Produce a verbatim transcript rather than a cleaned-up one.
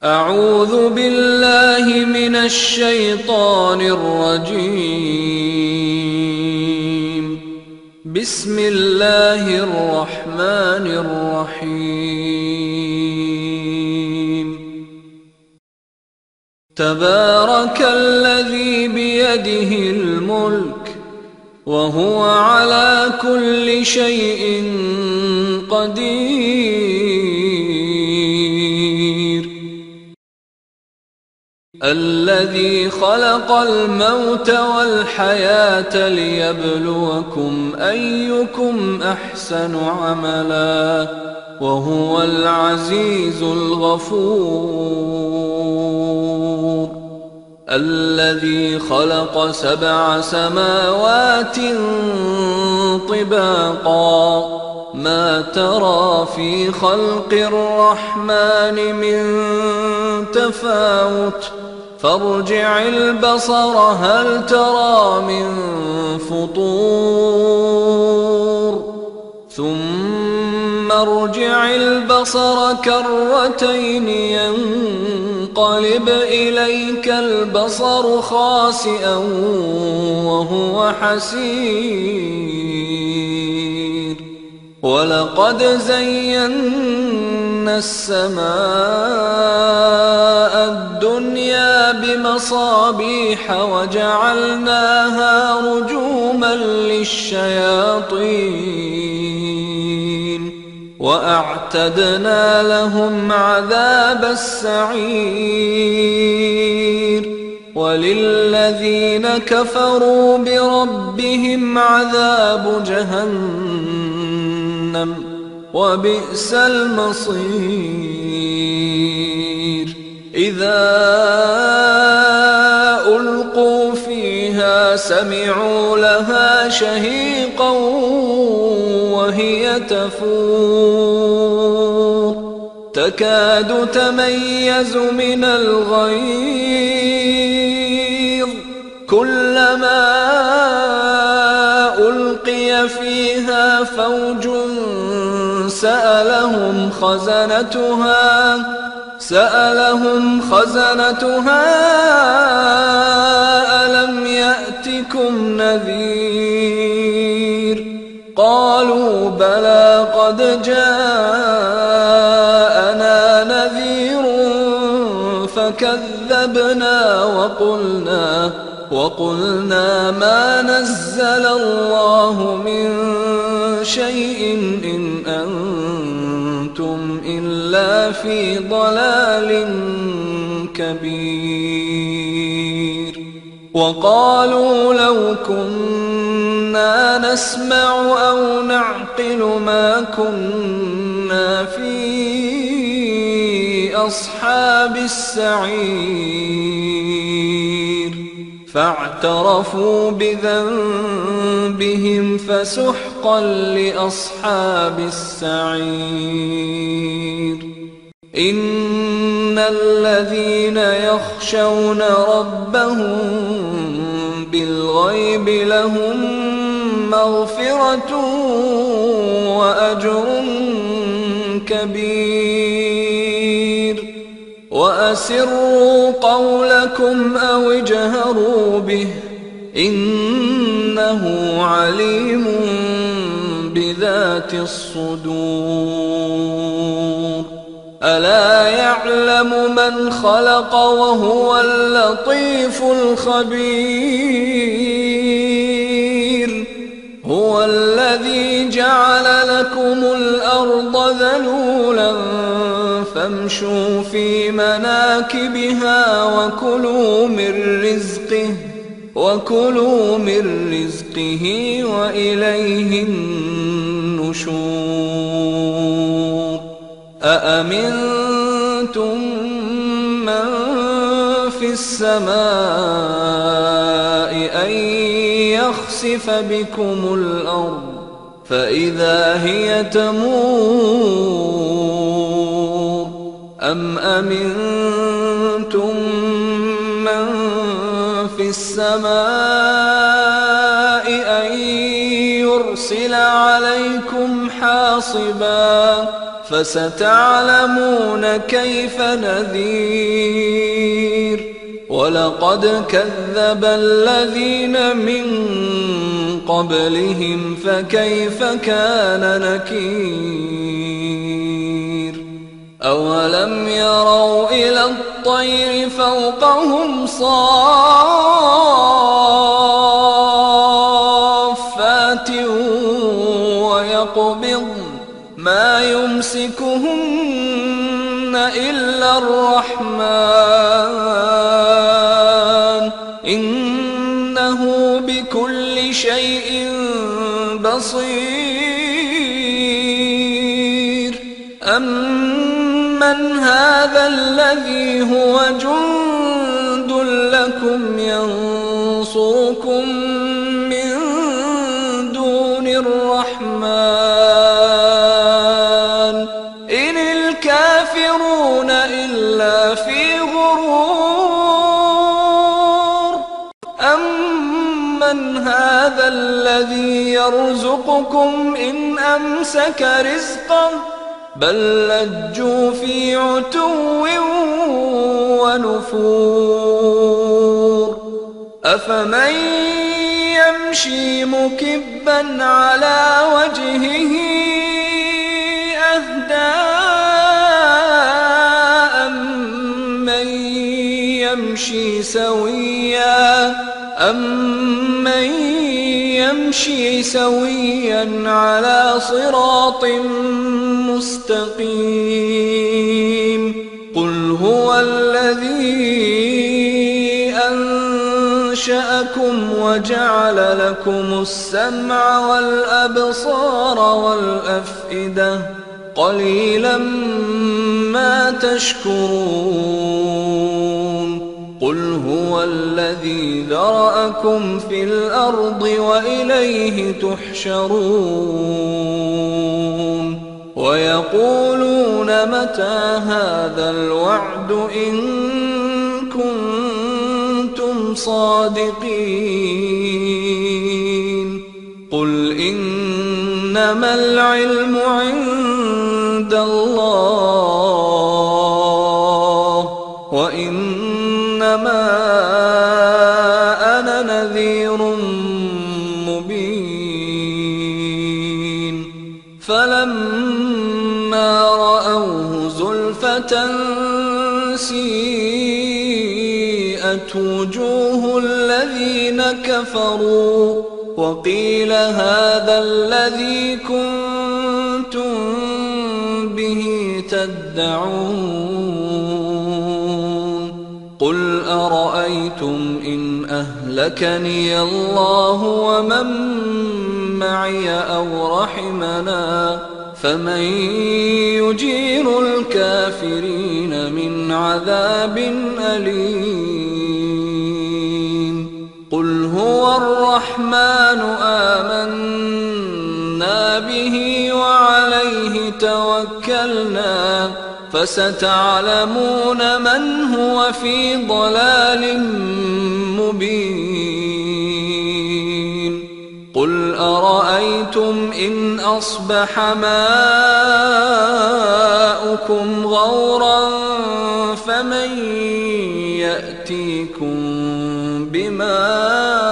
أعوذ بالله من الشيطان الرجيم. بسم الله الرحمن الرحيم. تبارك الذي بيده الملك وهو على كل شيء قدير. الذي خلق الموت والحياة ليبلوكم أيكم أحسن عملا وهو العزيز الغفور. الذي خلق سبع سماوات طباقا ما ترى في خلق الرحمن من تفاوت فارجع البصر هل ترى من فطور ثم ارجع البصر كرتين ينقلب إليك البصر خاسئا وهو حسير. ولقد زينا السماء الدنيا بمصابيح وجعلناها رجوما للشياطين وأعتدنا لهم عذاب السعير. وللذين كفروا بربهم عذاب جهنم وبئس المصير. إذا ألقوا فيها سمعوا لها شهيقا وهي تفور تكاد تميز من الغيظ كلما ألقي فيها فوج سألهم خزنتها سألهم خزنتها ألم يأتكم نذير قالوا بلى قد جاءنا نذير فكذبنا وقلنا وقلنا ما نزل الله من شيء إن أنتم إلا في ضلال كبير. وقالوا لو كنا نسمع أو نعقل ما كنا في أصحاب السعير فاعترفوا بذنبهم فسحقا لأصحاب السعير. إن الذين يخشون ربهم بالغيب لهم مغفرة وأجر كبير. وأسروا قولكم أو اجهروا به إنه عليم بذات الصدور. ألا يعلم من خلق وهو اللطيف الخبير. هو الذي جعل لكم الأرض ذلولا فامشوا في مناكبها وكلوا من رزقه وكلوا من رزقه وإليه النشور. أأمنتم من في السماء أن يخسف بكم الأرض فإذا هي تمور أم أمنتم من في السماء أن يرسل عليكم حاصبا فستعلمون كيف نذير ولقد كذب الذين من قبلهم فكيف كان نكير أولم يروا إلى الطير فوقهم صافات ويقبضن ما يمسكهن إلا الرحمن إنه بكل شيء بصير أمن هذا الذي هو جند لكم ينصركم من دون الرحمن إن الكافرون إلا في غرور أمن هذا الذي يرزقكم إن أمسك رزقه بل لجوا في عتو ونفور أفمن يمشي مكبا على وجهه أهدى أمن يمشي سويا أمن يمشي سويا على صراط مستقيم قل هو الذي أنشأكم وجعل لكم السمع والأبصار والأفئدة قليلا ما تشكرون قل هو الذي ذرأكم في الأرض وإليه تحشرون ويقولون متى هذا الوعد إن كنتم صادقين قل إنما العلم عند الله وإنما أنا نذير مبين فلما رأوه زلفة سيئت وجوه الذين كفروا وقيل هذا الذي كنتم به تدعون قل أرأيتم إن أهلكني الله ومن معي أو رحمنا فمن يجير الكافرين من عذاب أليم قل هو الرحمن آمنا به وعليه توكلنا فستعلمون من هو في ضلال مبين قل أرأيتم إن أصبح ماؤكم غورا فمن يأتيكم بماء